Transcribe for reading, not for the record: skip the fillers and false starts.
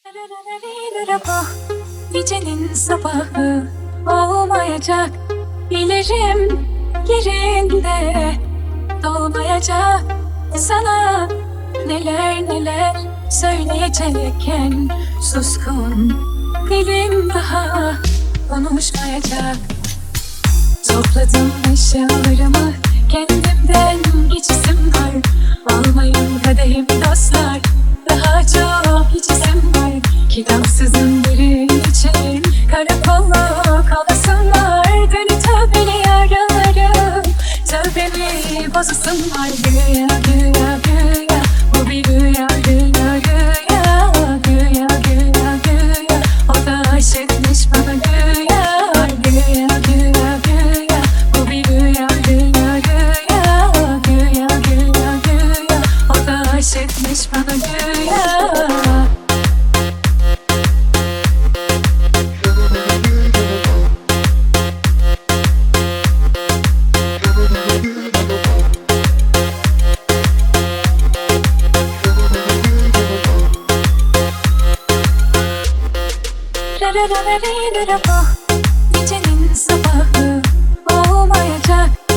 Gecenin sabahı olmayacak, bilirim yerinde dolmayacak. Sana neler neler söyleyecekken suskun dilim daha konuşmayacak. Topladım eşyalarımı, kendimden geçisim var. Almayın kadehim dostlar, daha çok içisim var. Kitapsızın biri için karakolla kalasım var. Dönü tövbeli yaralarım, tövbemi bozasım var. Güya güya güya, bu bir rüya rüya rüya. Güya güya güya, o da aşıkmış bana güya. Güya güya güya, bu bir rüya rüya rüya. Güya güya güya, o da aşıkmış bana güya. Gecenin sabahı olmayacak,